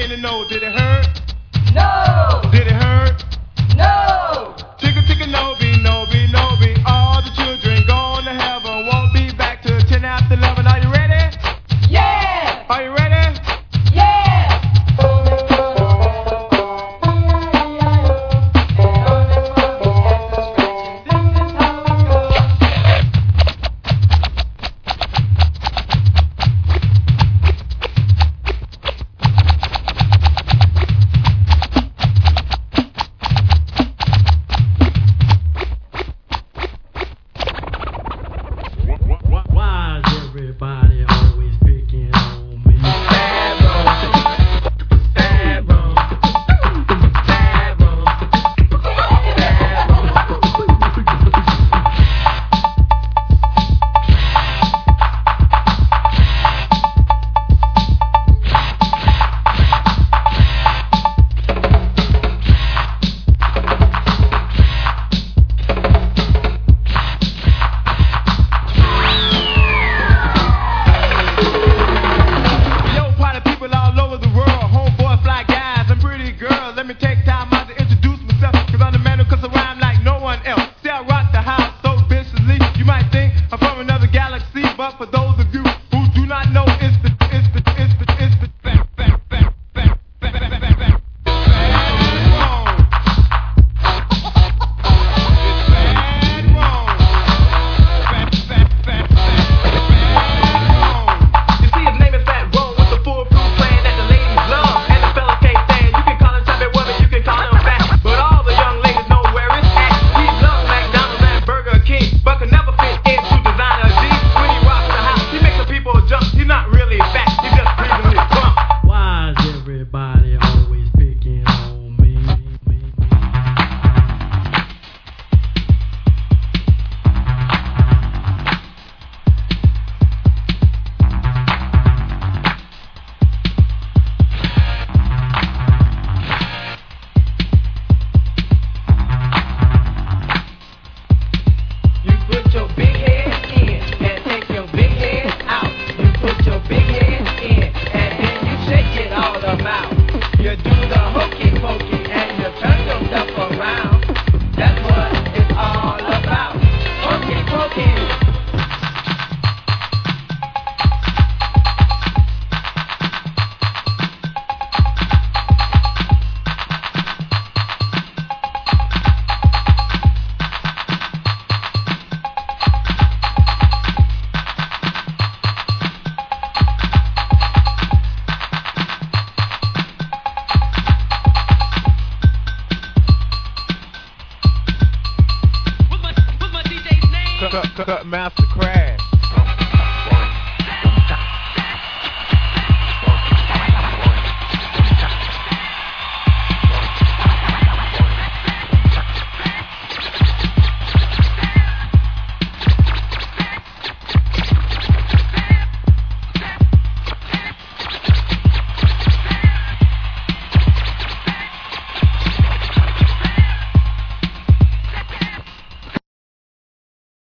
in the nose. Did it hurt? No. Did it hurt? No. Tickle, tickle, no be, no be, no be. All the children gone to heaven. Won't be back till 10 after 11. Are you ready? Yeah. Are you ready? Yeah. Why is everybody always picking on me? Bad road, bad road, bad road, bad Yo, party people all over the world, homeboys, fly guys, and pretty girls. Let me take time out to introduce myself, cause I'm the man who cuts a rhyme like no one else. See, I rock the house so viciously, you might think I'm from another galaxy, but for those of you who do not know, it's the bad You see, his name is Fat Rome with the foolproof plan that the ladies love, and the fellas can't stand. You can call him choppy woman, you can call him fat, but all the young ladies know where it's at. He loves McDonald's and Burger King, but can never fit into designer jeans. When he rocks the house, he makes the people jump. He's not really fat, he's just reasonably plump. Why is everybody always picking on me? You put your big head in and take your big head out. You put your big head in and then you shake it all about. You do the hokey pokey and you turn yourself around. That's what it's all about. Hokey pokey. Cut master.